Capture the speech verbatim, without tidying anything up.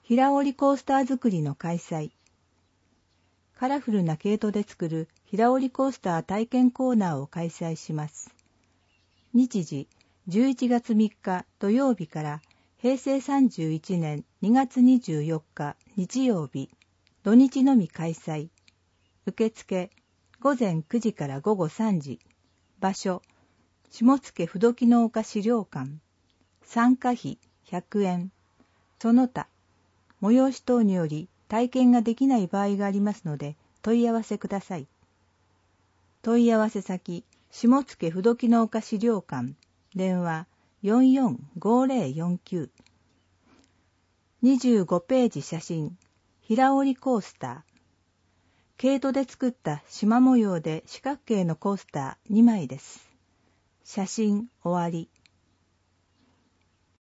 平織りコースター作りの開催。カラフルな毛糸で作る平織りコースター体験コーナーを開催します。日時じゅういちがつみっか土曜日からへいせいさんじゅういちねんにがつにじゅうよっか日曜日、土日のみ開催。受付ごぜんくじからごごさんじ。場所下野不時の丘資料館。参加費ひゃくえん。その他催し等により体験ができない場合がありますので問い合わせください。問い合わせ先下野不時の丘資料館。電話 よんよんごぜろよんきゅう。にじゅうごページ写真平織りコースター。毛糸で作った縞模様で四角形のコースターにまいです。写真終わり。